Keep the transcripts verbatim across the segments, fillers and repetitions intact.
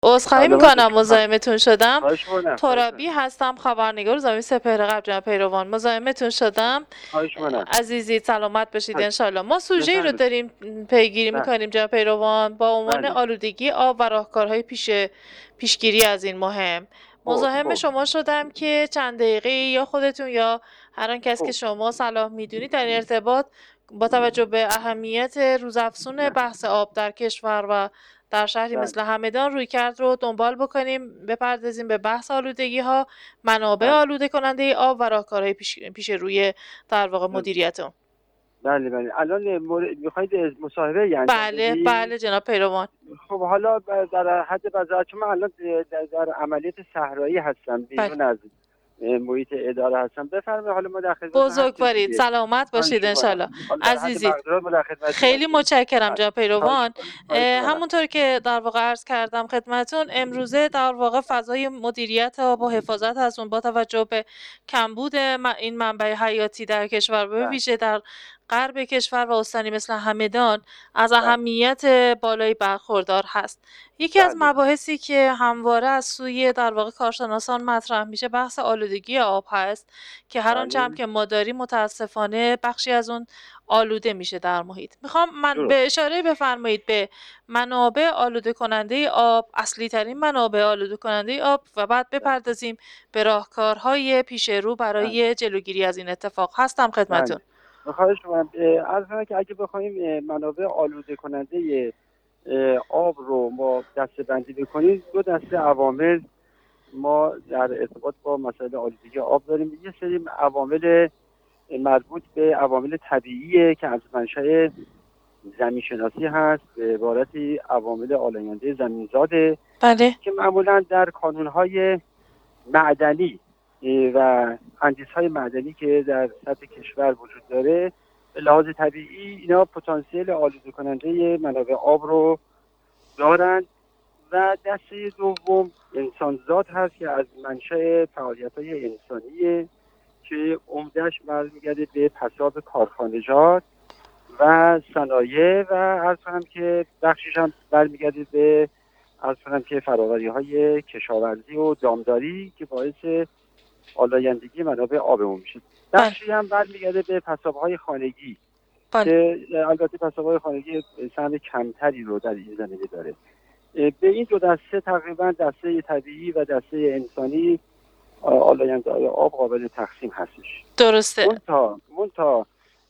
عذرخواهی سلامت میکنم باشید. مزاحمتون شدم. خواهش می‌کنم. ترابی هستم، خبرنگار روزنامه سپهر قبل جناب پیروان. مزاحمتون شدم. خواهش می‌کنم. عزیزی سلامت باشید خواهش. انشالله. ما سوژه‌ای رو بفرمایید. داریم پیگیری بله. میکنیم جناب پیروان با عنوان بله. آلودگی آب و راهکارهای پیش پیشگیری از این مهم. خب مزاحم خب شما شدم که چند دقیقه یا خودتون یا هر آن کس که خب شما صلاح میدونید در ارتباط با توجه به اهمیت روزافزون نه. بحث آب در کشور و در شهری بله. مثل همدان رویکرد رو دنبال بکنیم، بپردازیم به بحث آلودگی ها، منابع بله. آلوده کننده آب و راهکارهای پیش, پیش روی در واقع بله. مدیریت اون. بله بله. الان مور... میخواید مصاحبه ی انجام بله بدید؟ بله جناب پیروان. خب حالا ب- در حد وضاحت چون من الان در, در عملیات صحرایی هستم، بله بیرون از اه، محیط اداره هستم. بفرمایید، حالا ما در خدمتتون هستیم بزرگوارید، دیگه. سلامت باشید خواهش می‌کنم. انشالله. حالا در حد عزیزید مقدرات ما در خدمتتون خیلی هستیم. متشکرم بله. جناب خواهش پیروان. می‌کنم. خواهش اه، می‌کنم. همونطور که در واقع عرض کردم خدمتون، امروزه در واقع فضای مدیریت آب و حفاظت از اون با توجه به کمبود م- این منبع حیاتی در کشور به بله. ویژه در غرب کشور و استانی مثل همدان از بله. اهمیت بالایی برخوردار هست. یکی از بله. مباحثی که همواره از سوی در واقع کارشناسان مطرح میشه بحث آلودگی آب هست که هر آنچه هم بله. که ما داریم متاسفانه بخشی از اون آلوده میشه در محیط. میخوام من درست. به اشاره بفرمایید به منابع آلوده کننده آب، اصلی ترین منابع آلوده کننده آب و بعد بله. بپردازیم به راهکارهای پیش رو بله. برای جلوگیری از این اتفاق. هستم خدمتون. بله. خواهش می‌کنم. اه، عرض کنم که اگه بخوایم اه، منابع آلوده کننده اه، آب رو ما دسته بندی بکنیم، دو دسته عوامل ما در ارتباط با مسائل آلودگی آب داریم. یه سری عوامل مربوط به عوامل طبیعیه که از منشأ زمین شناسی هست، به عبارتی عوامل آلاینده زمینزاده بله که معمولا در کانون‌های معدنی و اندیزهای معدنی که در سطح کشور وجود داره، به لحاظ طبیعی اینا پتانسیل آلوده کننده منابع آب رو دارند. و دسته دوم انسانزاد هست که از منشأ فعالیت‌های انسانیه که عمده‌اش برمیگرده به پساب کارخانجات و صنایع و عرض کنم که بخشش هم برمیگرده به عرض کنم که فراوری‌های کشاورزی و دامداری که باعث آلایندگی منابع آبمون میشه. بله بخشی هم برمیگرده به پساب‌های خانگی بله که البته پساب‌های خانگی سهم کمتری رو در این زمینه داره. به این دو دسته تقریبا دسته طبیعی و دسته انسانی آلاینده آب قابل تقسیم هستش. درسته. منتها منتها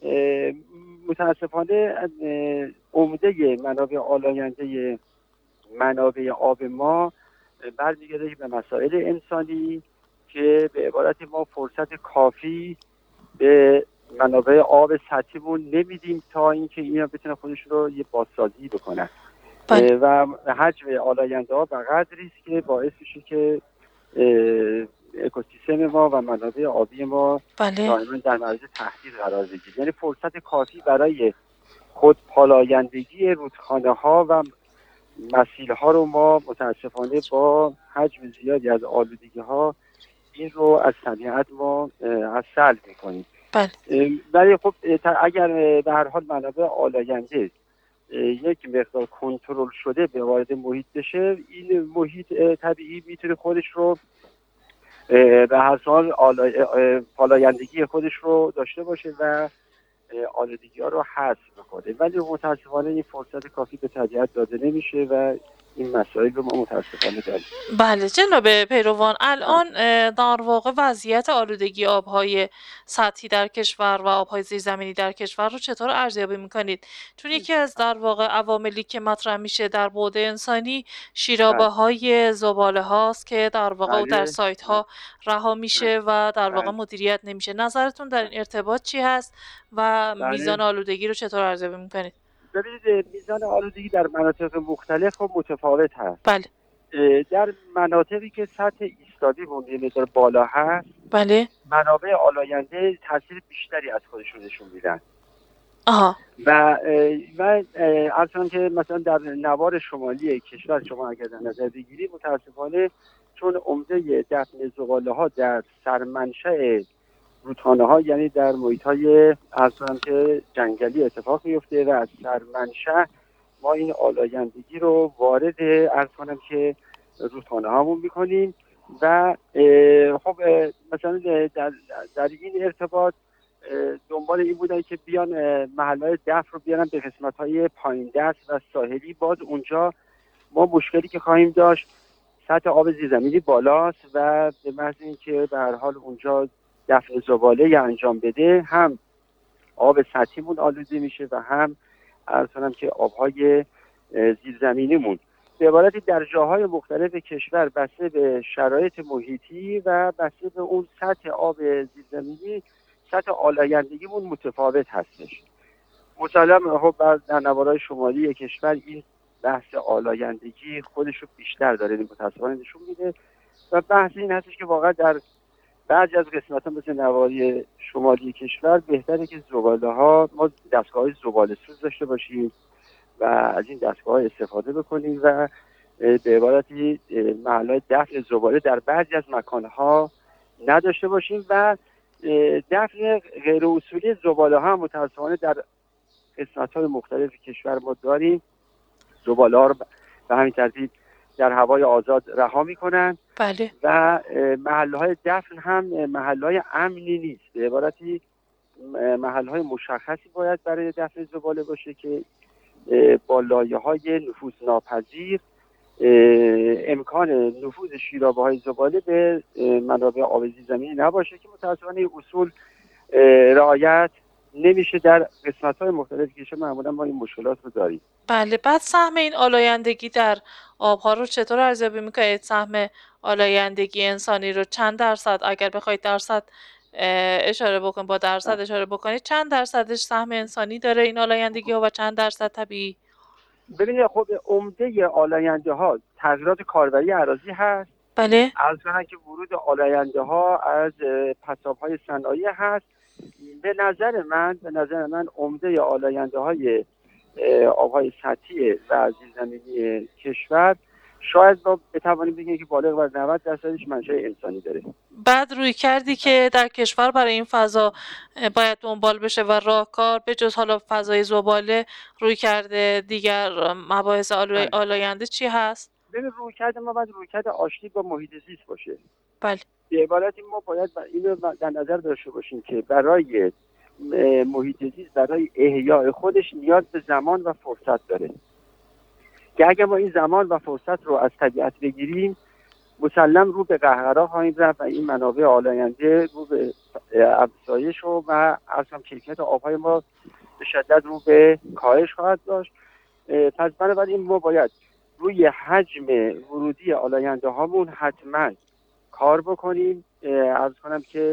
متاسفانه عمده منابع آلاینده منابع آب ما برمیگرده به مسائل انسانی که به عبارت ما فرصت کافی به منابع آب سطحیمون نمیدیم تا اینکه اینا بتونن خودشون رو یه بازسازی بکنن. بله و حجم آلاینده ها به قدری است که باعث میشه که اکوسیستم ما و منابع آبی ما بله دائما در معرض تهدید قرار بگیره. یعنی فرصت کافی برای خودپالایندگی رودخانه ها و مسیل ها رو ما متاسفانه با حجم زیادی از آلودگی ها این رو از طبیعت ما از سلب میکنیم. بله ولی خب اگر به هر حال منابع آلاینده یک مقدار کنترل شده به وارد محیط بشه، این محیط طبیعی میتونه خودش رو به هر حال پالایندگی خودش رو داشته باشه و آلودگی ها رو حذف بکنه. ولی متاسفانه این فرصت کافی به طبیعت داده نمیشه و این مسائل رو ما متاسفانه داریم. بله جناب پیروان، الان در واقع وضعیت آلودگی آبهای سطحی در کشور و آبهای زیرزمینی در کشور رو چطور ارزیابی میکنید؟ چون یکی از در واقع عواملی که مطرح میشه در بعد انسانی شیرابه های زباله هاست که در واقع او در سایت ها رها میشه و در واقع مدیریت نمیشه. نظرتون در این ارتباط چی هست و میزان آلودگی رو چطور ارزیابی میکنید؟ ببینید میزان آلودگی در مناطق مختلف و متفاوت هست. بله در مناطقی که سطح ایستادی یه مقدار بالا هست، بله منابع آلاینده تاثیر بیشتری از خودشون نشون میدن. آها و و اصلا که مثلا در نوار شمالی کشور شما اگر در نظر بگیرید، متاسفانه چون عمده دفن زباله ها در سرمنشأ رودخانه ها، یعنی در محیط های اصلا که جنگلی اتفاق میفته و از سرمنشأ ما این آلایندگی رو وارد ارز کنم که رودخانه هامون میکنیم و خب مثلا در, در این ارتباط دنبال این بودن که بیان محلهای دفع رو بیارن به قسمت‌های پایین دست و ساحلی. باز اونجا ما مشکلی که خواهیم داشت، سطح آب زیرزمینی بالاست و به محض اینکه به هر حال اونجا دفع زباله یا انجام بده، هم آب سطحیمون آلوده میشه و هم عرض کنم که آبهای زیرزمینیمون. به عبارتی در جاهای مختلف کشور بسته به شرایط محیطی و بسته به اون سطح آب زیرزمینی، سطح آلایندگیمون متفاوت هستش. مسلم خب در نوارهای شمالی کشور این بحث آلایندگی خودش رو بیشتر داره متاسفانه نشون میده و بحث این هستش که واقعا در بعضی از قسمت‌ها مثل نواحی شمالی کشور بهتره که زباله‌ها ما دستگاه‌های زباله سوز داشته باشیم و از این دستگاه‌ها استفاده بکنیم و به عبارتی محل‌های دفع زباله در بعضی از مکان‌ها نداشته باشیم و دفع غیر اصولی زباله‌ها هم متأسفانه در قسمت‌های مختلف کشور ما داریم. زباله‌ها رو به همین ترتیب در هوای آزاد رها می‌کنن. بله. و محل‌های دفن هم محل‌های امنی نیست. به عبارتی محل‌های مشخصی باید برای دفن زباله باشه که با لایه‌های نفوذناپذیر امکان نفوذ شیرابه‌های زباله به منابع آب زیرزمینی نباشه که متأسفانه این اصول رعایت نمیشه. در قسمت‌های مختلف کشور معمولا ما این مشکلات رو داریم. بله. بعد سهم این آلایندگی در آبها رو چطور ارزیابی میکنید؟ سهم آلایندگی انسانی رو چند درصد، اگر بخواید درصد اشاره بکنید، با درصد اشاره بکنید، چند درصدش سهم انسانی داره این آلایندگی ها و چند درصد طبیعی؟ ببینید خب عمده آلاینده ها تغییرات کاربری اراضی هست. بله. از اونها که ورود آلاینده ها از پساب های صنایع هست. به نظر من به نظر من عمده آلاینده های آبهای سطحی و زیرزمینی کشور شاید ما بتوانیم بگیم که بالغ بر نود درصدش منشأ انسانی داره. بعد روی کردی که در کشور برای این فضا باید دنبال بشه و راهکار به جز حالا فضای زباله، روی کرده دیگر مباحث آلاینده چی هست؟ ببین روی کرده ما باید روی کرده آشتی با محیط زیست باشه. بله. به عبارتی ما باید اینو در نظر داشته باشیم که برای محیط زیست، برای احیای خودش نیاز به زمان و فرصت داره که اگر ما این زمان و فرصت رو از طبیعت بگیریم مسلم رو به قهقرا خواهیم رفت و این منابع آلاینده رو به افزایش و اصلا کیفیت آبهای ما به شدت رو به کاهش خواهد داشت. پس بنابراین ما باید روی حجم ورودی آلاینده هامون حتما کار بکنیم. عرض کنم که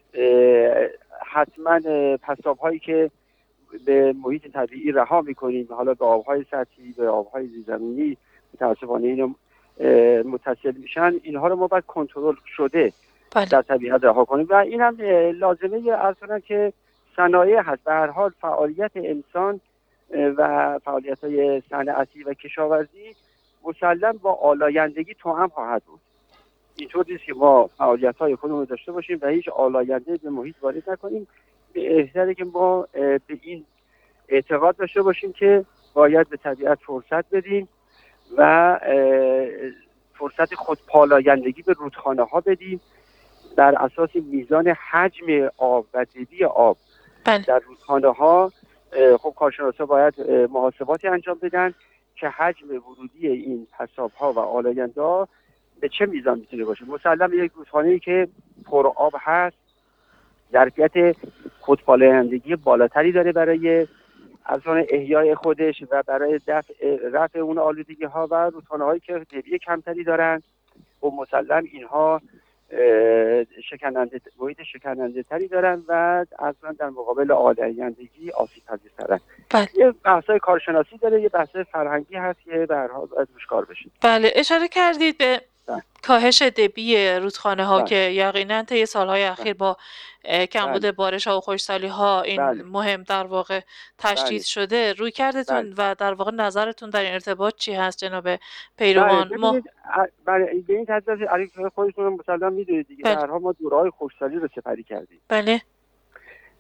حتما پساب هایی که به محیط طبیعی رها میکنیم، حالا به آبهای سطحی، به آبهای زیرزمینی متاسفانه اینو متصل میشن، اینها رو ما باید کنترل شده بله. در طبیعت رها کنیم و این هم لازمه عرض کنم که صنایع هست. به هر حال فعالیت انسان و فعالیت های صنعتی و کشاورزی مسلم با آلایندگی توأم خواهد بود. اینطور نیست که ما فعالیت های خودمون رو داشته باشیم و هیچ آلاینده به محیط وارد نکنیم. بهتره که ما به این اعتقاد داشته باشیم که باید به طبیعت فرصت بدیم و فرصت خودپالایندگی به رودخانه ها بدیم در اساس میزان حجم آب و دبی آب. بله. در رودخانه ها خب کارشناسا باید محاسباتی انجام بدن که حجم ورودی این پساب ها و آلاینده ها به چه میزان میتونه باشه. مسلم یک رودخانه‌ای که پر آب هست ظرفیت خودپالایندگی بالاتری داره برای اصلا احیای خودش و برای دفع رفع اون آلودگی ها و رودخانه هایی که دبی کمتری دارن و مسلم اینها شکننده محیط شکننده تری دارن و اصلا در مقابل آلایندگی آسیب پذیرترن. بله. یه بحثای کارشناسی داره، یه بحثای فرهنگی هست که به هر حال باید روش کار بشه. بله. اشاره کردید به بله. کاهش دبی رودخانه ها بله. که یقینا طی سالهای اخیر با کمبود بله. بارش ها و خشکسالی ها این بله. مهم در واقع تشدید بله. شده. روی کردتون بله. و در واقع نظرتون در این ارتباط چی هست جناب پیروان؟ بله. ما بله به این ترتیب علیه خودتون مسلم میدونید دیگه. بله. در حال ما دوره‌های خشکسالی رو سپری کردیم. بله.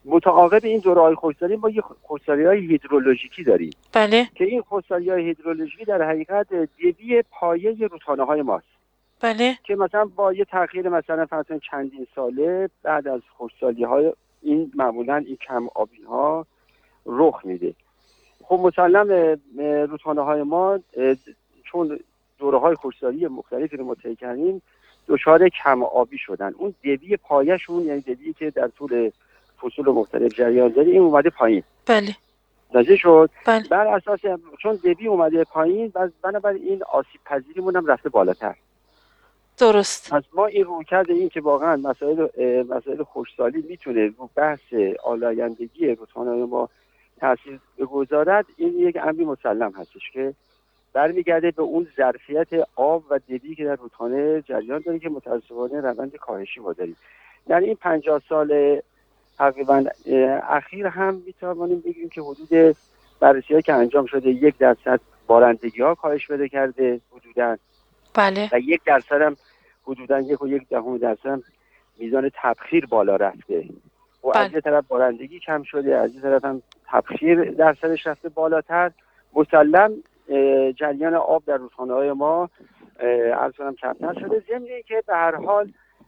متعاقب این دوره‌های خشکسالی ما یه خشکسالی‌های هیدرولوژیکی داریم بله که این خشکسالی‌های هیدرولوژیکی در حقیقت دیوی پایه رودخانه‌های ماست بله که مثلا با یه تغییر مثلا فرضاً چندین ساله بعد از خشکسالی‌های این معمولاً این کم آبی‌ها رخ میده. خب مسلم رودخانه‌های ما چون دوره‌های خشکسالی مختلفی رو ما طی کردیم دچار کم آبی شدن. اون دیوی پایه‌شون یعنی دیویی که در طول فصول مختلف جریان داره این اومده پایین. بله نازل شد. بله بر اساس چون دیوی اومده پایین بنابراین این آسیب پذیریمون هم رفته بالاتر. درست. پس ما این رویکرد این که واقعا مسائل مسائل خشکسالی میتونه رو بحث آلایندگی رودخانه‌های ما تاثیر بگذارد این یک امری مسلم هستش که برمیگرده به اون ظرفیت آب و دیوی که در رودخانه جریان داره که متأسفانه روند کاهشی ما داریم. در این پنجاه سال تقریبا اخیر هم میتوانیم بگیم که حدود بررسی‌هایی که انجام شده یک درصد بارندگی‌ها کاهش پیدا کرده حدوداً. بله و یک درصد هم حدوداً یک و یک دهم درصد هم میزان تبخیر بالا رفته. و بله. از یه طرف بارندگی کم شده، از یه طرف هم تبخیر درصدش رفته بالاتر. مسلم جریان آب در رودخانه‌های ما عرض کنم کمتر شده، ضمن اینکه به هر حال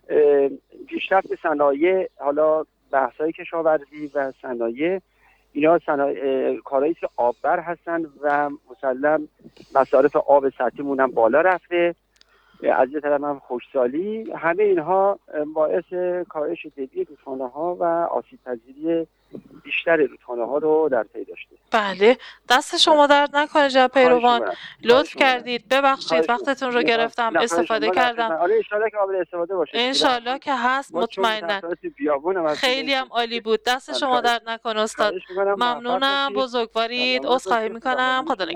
پیشرفت صنایع، حالا بحث‌های کشاورزی و صنایع، اینا صنایع کارهایی که آببر هستن و مسلم مصارف آب سطحیمون هم بالا رفته، از یه طرف هم خشکسالی، همه اینها باعث کاهش دیوی رودخانه‌ها و آسیب پذیری بیشتر رودخانه‌ها رو در پی داشته. بله دست شما درد نکنه جناب پیروان، لطف کردید، ببخشید وقتتون رو گرفتم، استفاده کردم. آره ان شاءالله که قابل استفاده باشه. ان شاءالله که هست مطمئنا. خیلی هم عالی بود، دست شما درد نکنه استاد. ممنونم، بزرگوارید، عذرخواهی میکنم، خدا نگهدار.